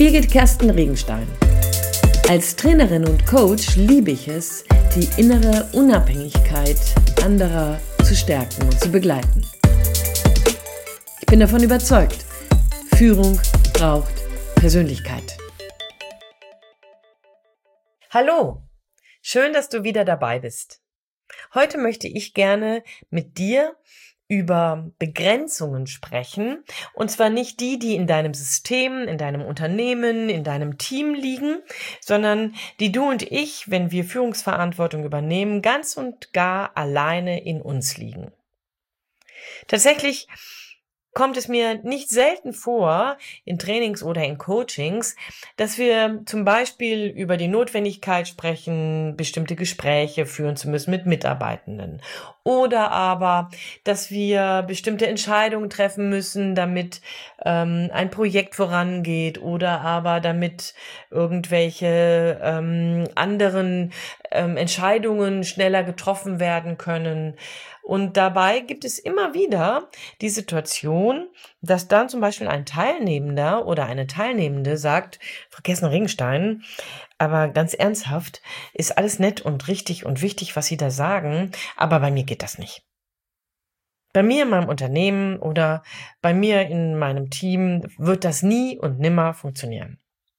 Birgit Kersten Regenstein. Als Trainerin und Coach liebe ich es, die innere Unabhängigkeit anderer zu stärken und zu begleiten. Ich bin davon überzeugt, Führung braucht Persönlichkeit. Hallo, schön, dass du wieder dabei bist. Heute möchte ich gerne mit dir über Begrenzungen sprechen, und zwar nicht die, die in deinem System, in deinem Unternehmen, in deinem Team liegen, sondern die du und ich, wenn wir Führungsverantwortung übernehmen, ganz und gar alleine in uns liegen. Tatsächlich kommt es mir nicht selten vor, in Trainings oder in Coachings, dass wir zum Beispiel über die Notwendigkeit sprechen, bestimmte Gespräche führen zu müssen mit Mitarbeitenden. Oder aber, dass wir bestimmte Entscheidungen treffen müssen, damit ein Projekt vorangeht, oder aber damit irgendwelche anderen Entscheidungen schneller getroffen werden können. Und dabei gibt es immer wieder die Situation, dass dann zum Beispiel ein Teilnehmender oder eine Teilnehmende sagt: Frau Kersten-Regenstein, aber ganz ernsthaft, ist alles nett und richtig und wichtig, was Sie da sagen, aber bei mir geht das nicht. Bei mir in meinem Unternehmen oder bei mir in meinem Team wird das nie und nimmer funktionieren.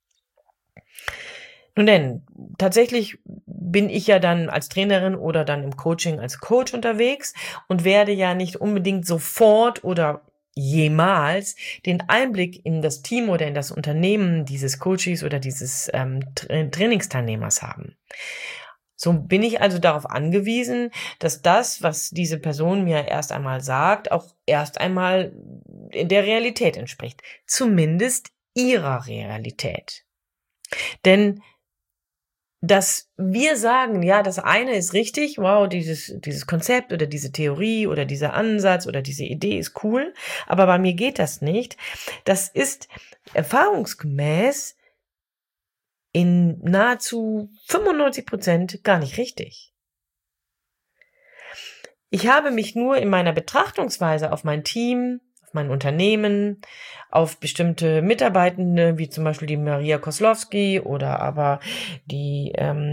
Nun denn, tatsächlich bin ich ja dann als Trainerin oder dann im Coaching als Coach unterwegs und werde ja nicht unbedingt sofort oder jemals den Einblick in das Team oder in das Unternehmen dieses Coaches oder dieses Trainingsteilnehmers haben. So bin ich also darauf angewiesen, dass das, was diese Person mir erst einmal sagt, auch erst einmal in der Realität entspricht. Zumindest ihrer Realität. Denn dass wir sagen, ja, das eine ist richtig, wow, dieses Konzept oder diese Theorie oder dieser Ansatz oder diese Idee ist cool, aber bei mir geht das nicht, das ist erfahrungsgemäß in nahezu 95% gar nicht richtig. Ich habe mich nur in meiner Betrachtungsweise auf mein Team, mein Unternehmen, auf bestimmte Mitarbeitende, wie zum Beispiel die Maria Koslowski oder aber den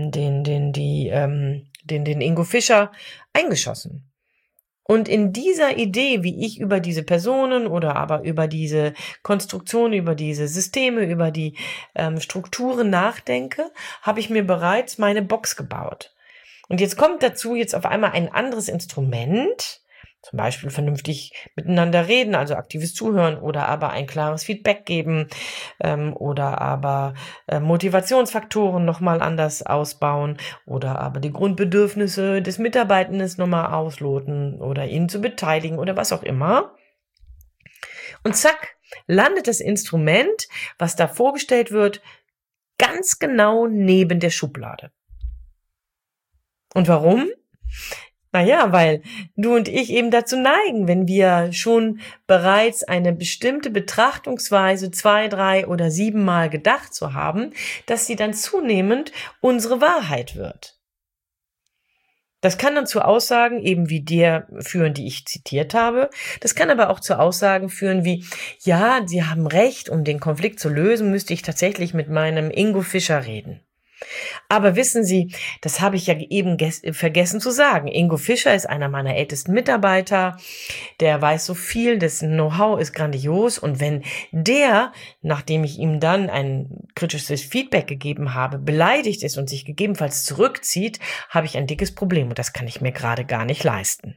Ingo Fischer eingeschossen. Und in dieser Idee, wie ich über diese Personen oder aber über diese Konstruktion, über diese Systeme, über die Strukturen nachdenke, habe ich mir bereits meine Box gebaut. Und jetzt kommt dazu jetzt auf einmal ein anderes Instrument, zum Beispiel vernünftig miteinander reden, also aktives Zuhören oder aber ein klares Feedback geben oder aber Motivationsfaktoren nochmal anders ausbauen oder aber die Grundbedürfnisse des Mitarbeitenden nochmal ausloten oder ihn zu beteiligen oder was auch immer. Und zack, landet das Instrument, was da vorgestellt wird, ganz genau neben der Schublade. Und warum? Naja, weil du und ich eben dazu neigen, wenn wir schon bereits eine bestimmte Betrachtungsweise 2, 3 oder 7 Mal gedacht zu haben, dass sie dann zunehmend unsere Wahrheit wird. Das kann dann zu Aussagen eben wie der führen, die ich zitiert habe. Das kann aber auch zu Aussagen führen wie: Ja, Sie haben recht, um den Konflikt zu lösen, müsste ich tatsächlich mit meinem Ingo Fischer reden. Aber wissen Sie, das habe ich ja eben vergessen zu sagen. Ingo Fischer ist einer meiner ältesten Mitarbeiter. Der weiß so viel, dessen Know-how ist grandios. Und wenn der, nachdem ich ihm dann ein kritisches Feedback gegeben habe, beleidigt ist und sich gegebenenfalls zurückzieht, habe ich ein dickes Problem. Und das kann ich mir gerade gar nicht leisten.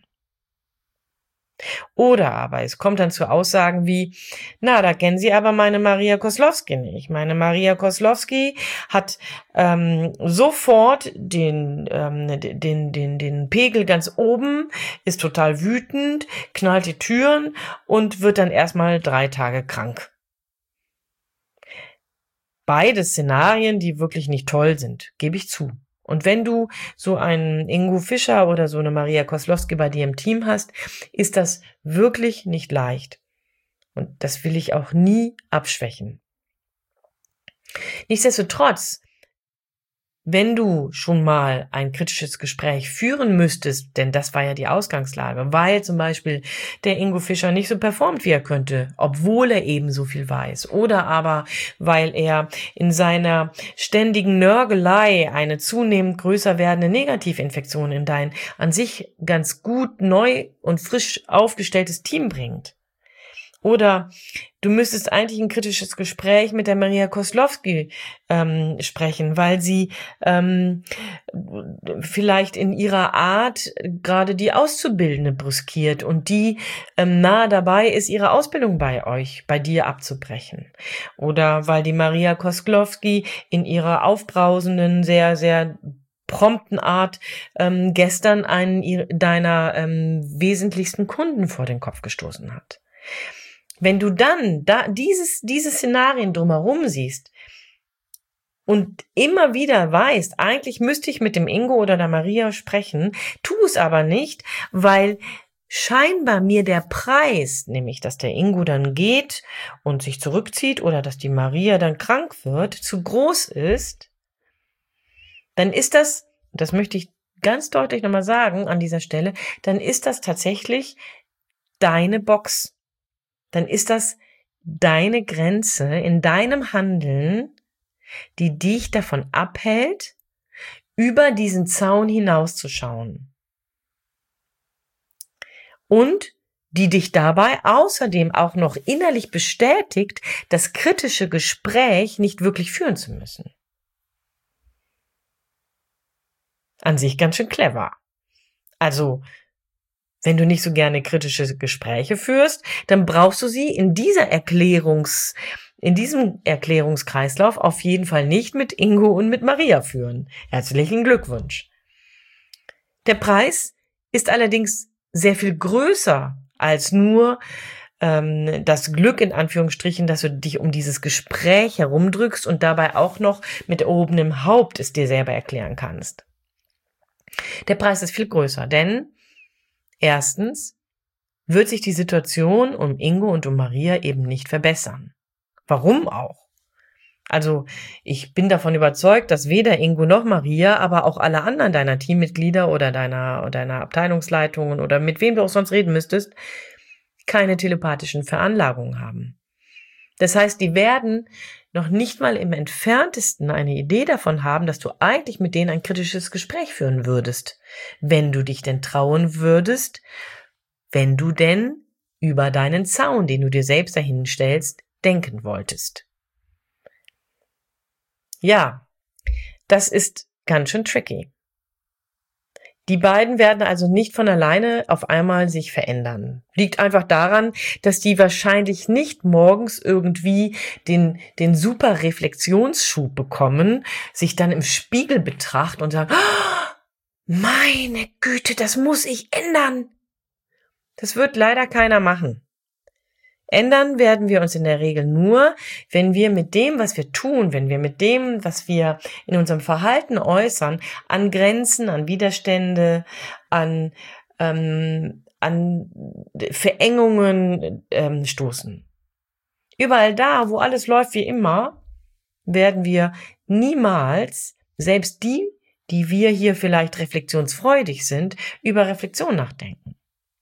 Oder aber es kommt dann zu Aussagen wie: Na, da kennen Sie aber meine Maria Koslowski nicht. Meine Maria Koslowski hat sofort den Pegel ganz oben, ist total wütend, knallt die Türen und wird dann erstmal 3 Tage krank. Beide Szenarien, die wirklich nicht toll sind, gebe ich zu. Und wenn du so einen Ingo Fischer oder so eine Maria Koslowski bei dir im Team hast, ist das wirklich nicht leicht. Und das will ich auch nie abschwächen. Nichtsdestotrotz wenn du schon mal ein kritisches Gespräch führen müsstest, denn das war ja die Ausgangslage, weil zum Beispiel der Ingo Fischer nicht so performt, wie er könnte, obwohl er eben so viel weiß, oder aber weil er in seiner ständigen Nörgelei eine zunehmend größer werdende Negativinfektion in dein an sich ganz gut neu und frisch aufgestelltes Team bringt. Oder du müsstest eigentlich ein kritisches Gespräch mit der Maria Koslowski sprechen, weil sie vielleicht in ihrer Art gerade die Auszubildende brüskiert und die nahe dabei ist, ihre Ausbildung bei dir abzubrechen. Oder weil die Maria Koslowski in ihrer aufbrausenden, sehr, sehr prompten Art gestern einen deiner wesentlichsten Kunden vor den Kopf gestoßen hat. Wenn du dann diese Szenarien drumherum siehst und immer wieder weißt, eigentlich müsste ich mit dem Ingo oder der Maria sprechen, tu es aber nicht, weil scheinbar mir der Preis, nämlich dass der Ingo dann geht und sich zurückzieht oder dass die Maria dann krank wird, zu groß ist, dann ist das möchte ich ganz deutlich nochmal sagen an dieser Stelle, dann ist das tatsächlich deine Box. Dann ist das deine Grenze in deinem Handeln, die dich davon abhält, über diesen Zaun hinauszuschauen. Und die dich dabei außerdem auch noch innerlich bestätigt, das kritische Gespräch nicht wirklich führen zu müssen. An sich ganz schön clever. Also, wenn du nicht so gerne kritische Gespräche führst, dann brauchst du sie in diesem Erklärungskreislauf auf jeden Fall nicht mit Ingo und mit Maria führen. Herzlichen Glückwunsch. Der Preis ist allerdings sehr viel größer als nur das Glück in Anführungsstrichen, dass du dich um dieses Gespräch herumdrückst und dabei auch noch mit erhobenem Haupt es dir selber erklären kannst. Der Preis ist viel größer, denn erstens wird sich die Situation um Ingo und um Maria eben nicht verbessern. Warum auch? Also ich bin davon überzeugt, dass weder Ingo noch Maria, aber auch alle anderen deiner Teammitglieder oder deiner Abteilungsleitungen oder mit wem du auch sonst reden müsstest, keine telepathischen Veranlagungen haben. Das heißt, die werden noch nicht mal im Entferntesten eine Idee davon haben, dass du eigentlich mit denen ein kritisches Gespräch führen würdest, wenn du dich denn trauen würdest, wenn du denn über deinen Zaun, den du dir selbst dahin stellst, denken wolltest. Ja, das ist ganz schön tricky. Die beiden werden also nicht von alleine auf einmal sich verändern. Liegt einfach daran, dass die wahrscheinlich nicht morgens irgendwie den super Reflexionsschub bekommen, sich dann im Spiegel betrachten und sagen, oh, meine Güte, das muss ich ändern. Das wird leider keiner machen. Ändern werden wir uns in der Regel nur, wenn wir mit dem, was wir tun, wenn wir mit dem, was wir in unserem Verhalten äußern, an Grenzen, an Widerstände, an Verengungen stoßen. Überall da, wo alles läuft wie immer, werden wir niemals, selbst die wir hier vielleicht reflexionsfreudig sind, über Reflexion nachdenken.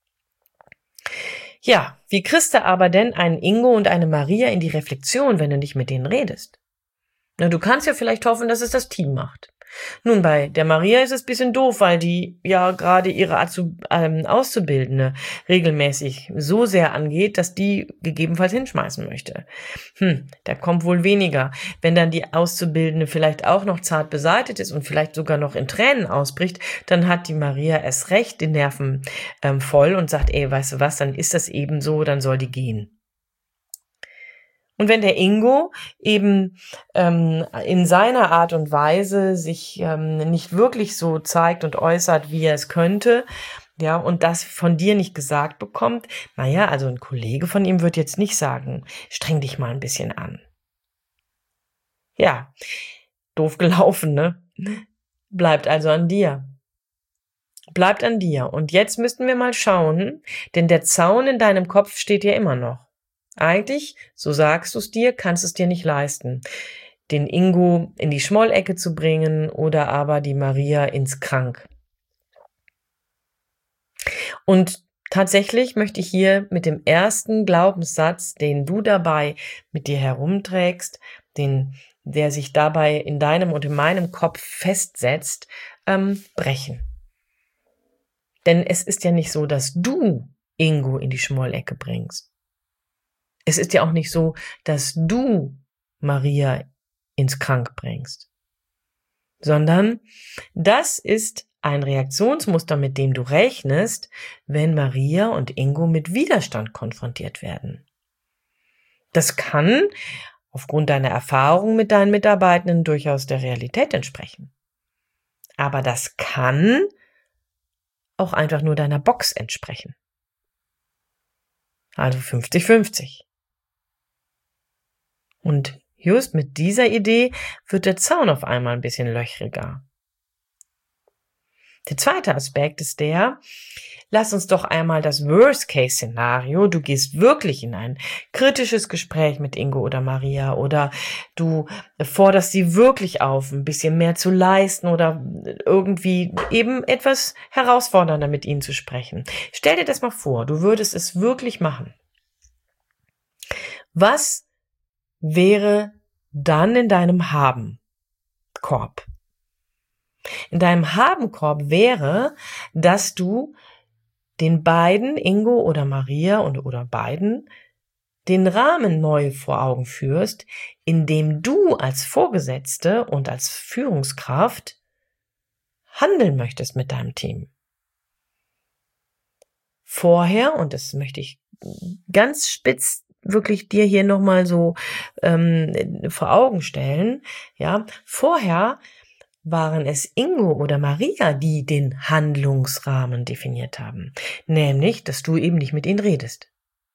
Ja, wie kriegst du aber denn einen Ingo und eine Maria in die Reflexion, wenn du nicht mit denen redest? Na, du kannst ja vielleicht hoffen, dass es das Team macht. Nun, bei der Maria ist es ein bisschen doof, weil die ja gerade ihre Auszubildende regelmäßig so sehr angeht, dass die gegebenenfalls hinschmeißen möchte. Da kommt wohl weniger. Wenn dann die Auszubildende vielleicht auch noch zart beseitigt ist und vielleicht sogar noch in Tränen ausbricht, dann hat die Maria erst recht die Nerven voll und sagt, weißt du was, dann ist das eben so, dann soll die gehen. Und wenn der Ingo eben in seiner Art und Weise sich nicht wirklich so zeigt und äußert, wie er es könnte, ja, und das von dir nicht gesagt bekommt, naja, also ein Kollege von ihm wird jetzt nicht sagen, streng dich mal ein bisschen an. Ja, doof gelaufen, ne? Bleibt also an dir. Bleibt an dir. Und jetzt müssten wir mal schauen, denn der Zaun in deinem Kopf steht ja immer noch. Eigentlich, so sagst du es dir, kannst es dir nicht leisten. den Ingo in die Schmollecke zu bringen oder aber die Maria ins Krank. Und tatsächlich möchte ich hier mit dem ersten Glaubenssatz, den du dabei mit dir herumträgst, der sich dabei in deinem und in meinem Kopf festsetzt, brechen. Denn es ist ja nicht so, dass du Ingo in die Schmollecke bringst. Es ist ja auch nicht so, dass du Maria ins Krank bringst. Sondern das ist ein Reaktionsmuster, mit dem du rechnest, wenn Maria und Ingo mit Widerstand konfrontiert werden. Das kann aufgrund deiner Erfahrung mit deinen Mitarbeitenden durchaus der Realität entsprechen. Aber das kann auch einfach nur deiner Box entsprechen. Also 50-50. Und just mit dieser Idee wird der Zaun auf einmal ein bisschen löchriger. Der zweite Aspekt ist lass uns doch einmal das Worst-Case-Szenario, du gehst wirklich in ein kritisches Gespräch mit Ingo oder Maria oder du forderst sie wirklich auf, ein bisschen mehr zu leisten oder irgendwie eben etwas herausfordernder mit ihnen zu sprechen. Stell dir das mal vor, du würdest es wirklich machen. Was wäre dann in deinem Haben-Korb? In deinem Haben-Korb wäre, dass du den beiden, Ingo oder Maria oder beiden, den Rahmen neu vor Augen führst, in dem du als Vorgesetzte und als Führungskraft handeln möchtest mit deinem Team. Vorher, und das möchte ich ganz spitz wirklich dir hier nochmal so vor Augen stellen, ja, vorher waren es Ingo oder Maria, die den Handlungsrahmen definiert haben. Nämlich, dass du eben nicht mit ihnen redest.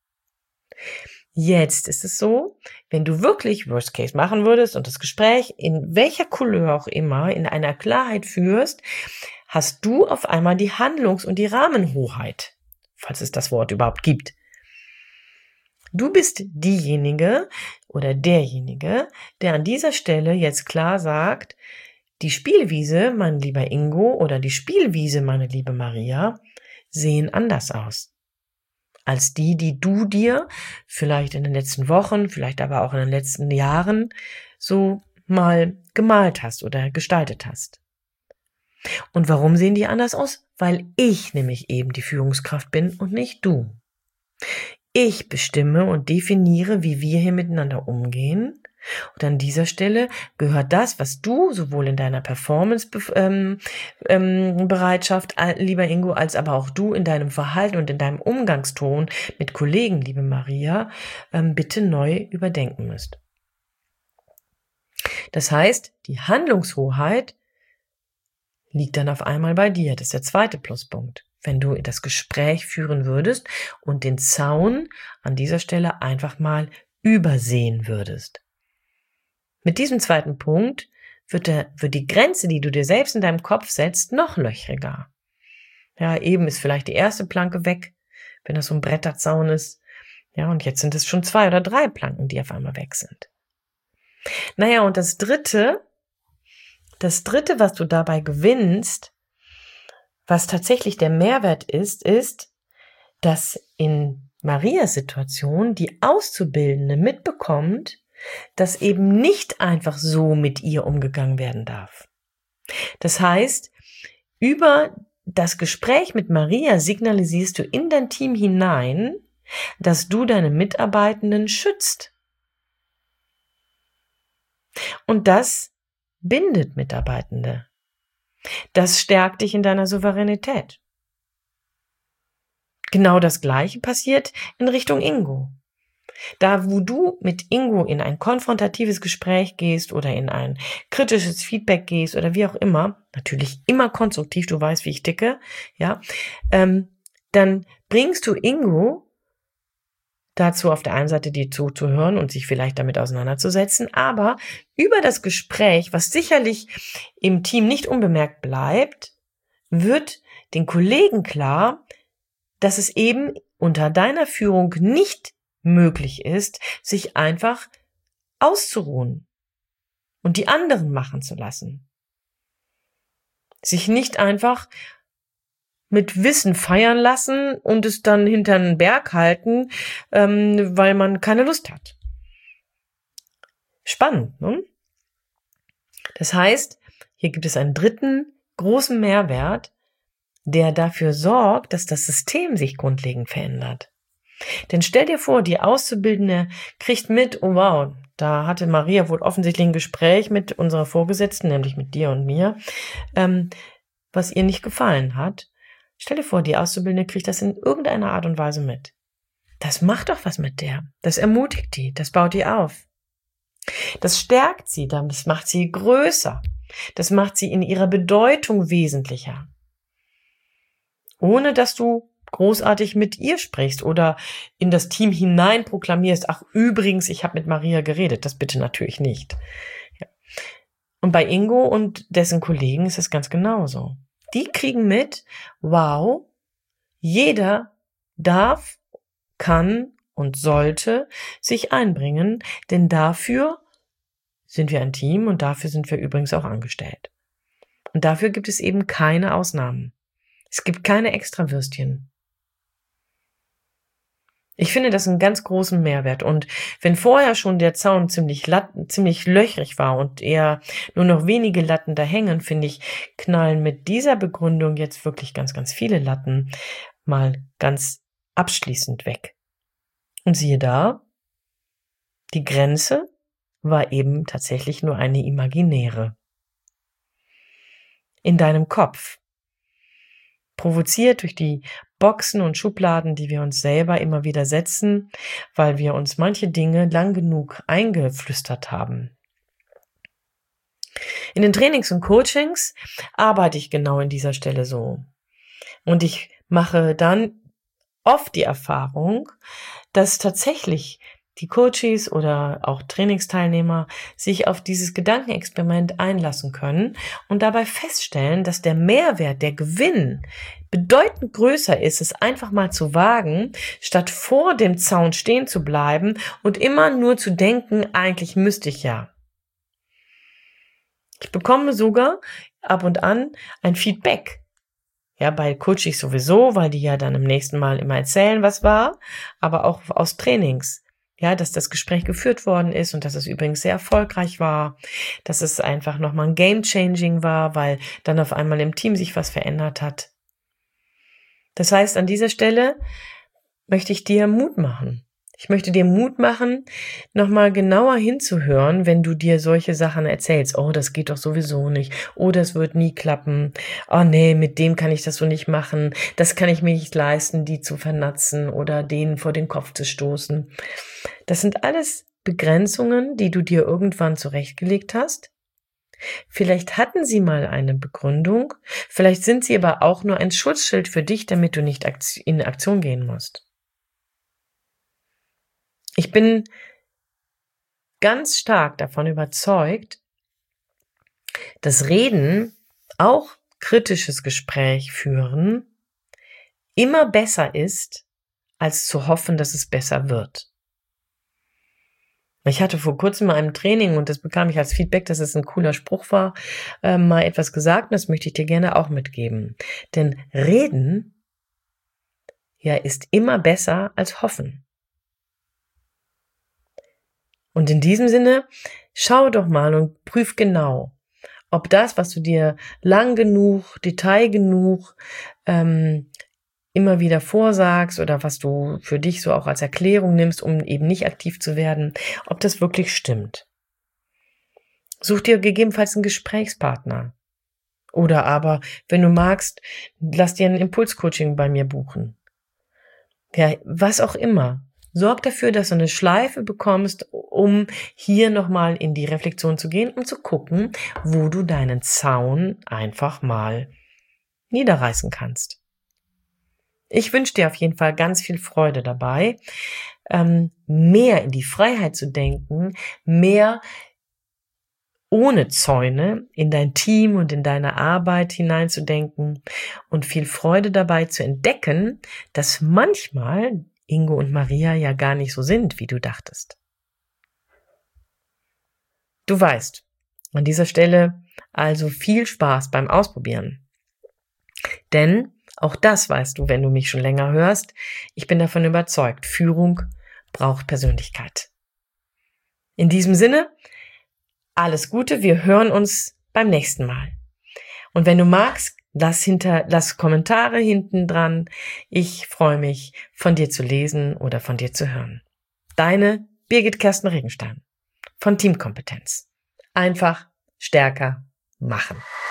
Jetzt ist es so, wenn du wirklich Worst Case machen würdest und das Gespräch in welcher Couleur auch immer in einer Klarheit führst, hast du auf einmal die Handlungs- und die Rahmenhoheit, falls es das Wort überhaupt gibt. Du bist diejenige oder derjenige, der an dieser Stelle jetzt klar sagt, die Spielwiese, mein lieber Ingo, oder die Spielwiese, meine liebe Maria, sehen anders aus als die du dir vielleicht in den letzten Wochen, vielleicht aber auch in den letzten Jahren so mal gemalt hast oder gestaltet hast. Und warum sehen die anders aus? Weil ich nämlich eben die Führungskraft bin und nicht du. Ich bestimme und definiere, wie wir hier miteinander umgehen. Und an dieser Stelle gehört das, was du sowohl in deiner Performance-Bereitschaft, lieber Ingo, als aber auch du in deinem Verhalten und in deinem Umgangston mit Kollegen, liebe Maria, bitte neu überdenken müsst. Das heißt, die Handlungshoheit liegt dann auf einmal bei dir. Das ist der zweite Pluspunkt. Wenn du das Gespräch führen würdest und den Zaun an dieser Stelle einfach mal übersehen würdest. Mit diesem zweiten Punkt wird die Grenze, die du dir selbst in deinem Kopf setzt, noch löchriger. Ja, eben ist vielleicht die erste Planke weg, wenn das so ein Bretterzaun ist. Ja, und jetzt sind es schon 2 oder 3 Planken, die auf einmal weg sind. Naja, und das dritte, was du dabei gewinnst, was tatsächlich der Mehrwert ist, dass in Marias Situation die Auszubildende mitbekommt, dass eben nicht einfach so mit ihr umgegangen werden darf. Das heißt, über das Gespräch mit Maria signalisierst du in dein Team hinein, dass du deine Mitarbeitenden schützt. Und das bindet Mitarbeitende. Das stärkt dich in deiner Souveränität. Genau das Gleiche passiert in Richtung Ingo. Da, wo du mit Ingo in ein konfrontatives Gespräch gehst oder in ein kritisches Feedback gehst oder wie auch immer, natürlich immer konstruktiv, du weißt, wie ich ticke, ja, dann bringst du Ingo dazu, auf der einen Seite dir zuzuhören und sich vielleicht damit auseinanderzusetzen, aber über das Gespräch, was sicherlich im Team nicht unbemerkt bleibt, wird den Kollegen klar, dass es eben unter deiner Führung nicht möglich ist, sich einfach auszuruhen. und die anderen machen zu lassen. Sich nicht einfach mit Wissen feiern lassen und es dann hinter den Berg halten, weil man keine Lust hat. Spannend, ne? Das heißt, hier gibt es einen dritten großen Mehrwert, der dafür sorgt, dass das System sich grundlegend verändert. Denn stell dir vor, die Auszubildende kriegt mit, oh wow, da hatte Maria wohl offensichtlich ein Gespräch mit unserer Vorgesetzten, nämlich mit dir und mir, was ihr nicht gefallen hat. Stell dir vor, die Auszubildende kriegt das in irgendeiner Art und Weise mit. Das macht doch was mit der. Das ermutigt die, das baut die auf. Das stärkt sie, das macht sie größer. Das macht sie in ihrer Bedeutung wesentlicher. Ohne dass du großartig mit ihr sprichst oder in das Team hinein proklamierst, ach übrigens, ich habe mit Maria geredet. Das bitte natürlich nicht. Ja. Und bei Ingo und dessen Kollegen ist es ganz genauso. Die kriegen mit, wow, jeder darf, kann und sollte sich einbringen, denn dafür sind wir ein Team und dafür sind wir übrigens auch angestellt. Und dafür gibt es eben keine Ausnahmen. Es gibt keine Extrawürstchen. Ich finde das einen ganz großen Mehrwert. Und wenn vorher schon der Zaun ziemlich löchrig war und eher nur noch wenige Latten da hängen, finde ich, knallen mit dieser Begründung jetzt wirklich ganz, ganz viele Latten mal ganz abschließend weg. Und siehe da, die Grenze war eben tatsächlich nur eine imaginäre. In deinem Kopf. Provoziert durch die Boxen und Schubladen, die wir uns selber immer wieder setzen, weil wir uns manche Dinge lang genug eingeflüstert haben. In den Trainings und Coachings arbeite ich genau in dieser Stelle so. Und ich mache dann oft die Erfahrung, dass tatsächlich die Coaches oder auch Trainingsteilnehmer sich auf dieses Gedankenexperiment einlassen können und dabei feststellen, dass der Mehrwert, der Gewinn bedeutend größer ist, es einfach mal zu wagen, statt vor dem Zaun stehen zu bleiben und immer nur zu denken, eigentlich müsste ich ja. Ich bekomme sogar ab und an ein Feedback. Ja, bei Coaches sowieso, weil die ja dann im nächsten Mal immer erzählen, was war, aber auch aus Trainings. Ja, dass das Gespräch geführt worden ist und dass es übrigens sehr erfolgreich war, dass es einfach nochmal ein Game-Changing war, weil dann auf einmal im Team sich was verändert hat. Das heißt, an dieser Stelle möchte ich dir Mut machen. Ich möchte dir Mut machen, nochmal genauer hinzuhören, wenn du dir solche Sachen erzählst. Oh, das geht doch sowieso nicht. Oh, das wird nie klappen. Oh nee, mit dem kann ich das so nicht machen. Das kann ich mir nicht leisten, die zu vernatzen oder denen vor den Kopf zu stoßen. Das sind alles Begrenzungen, die du dir irgendwann zurechtgelegt hast. Vielleicht hatten sie mal eine Begründung. Vielleicht sind sie aber auch nur ein Schutzschild für dich, damit du nicht in Aktion gehen musst. Ich bin ganz stark davon überzeugt, dass Reden, auch kritisches Gespräch führen, immer besser ist, als zu hoffen, dass es besser wird. Ich hatte vor kurzem mal einem Training, und das bekam ich als Feedback, dass es ein cooler Spruch war, mal etwas gesagt, und das möchte ich dir gerne auch mitgeben. Denn Reden, ja, ist immer besser als hoffen. Und in diesem Sinne, schau doch mal und prüf genau, ob das, was du dir lang genug, detail genug immer wieder vorsagst oder was du für dich so auch als Erklärung nimmst, um eben nicht aktiv zu werden, ob das wirklich stimmt. Such dir gegebenenfalls einen Gesprächspartner. Oder aber, wenn du magst, lass dir ein Impulscoaching bei mir buchen. Ja, was auch immer. Sorg dafür, dass du eine Schleife bekommst, um hier nochmal in die Reflexion zu gehen und zu gucken, wo du deinen Zaun einfach mal niederreißen kannst. Ich wünsche dir auf jeden Fall ganz viel Freude dabei, mehr in die Freiheit zu denken, mehr ohne Zäune in dein Team und in deine Arbeit hineinzudenken und viel Freude dabei zu entdecken, dass manchmal Ingo und Maria ja gar nicht so sind, wie du dachtest. Du weißt, An dieser Stelle also viel Spaß beim Ausprobieren. Denn auch das weißt du, wenn du mich schon länger hörst, ich bin davon überzeugt, Führung braucht Persönlichkeit. In diesem Sinne, alles Gute, wir hören uns beim nächsten Mal. Und wenn du magst, lass Kommentare hinten dran. Ich freue mich, von dir zu lesen oder von dir zu hören. Deine Birgit Kersten Regenstein von Teamkompetenz. Einfach stärker machen.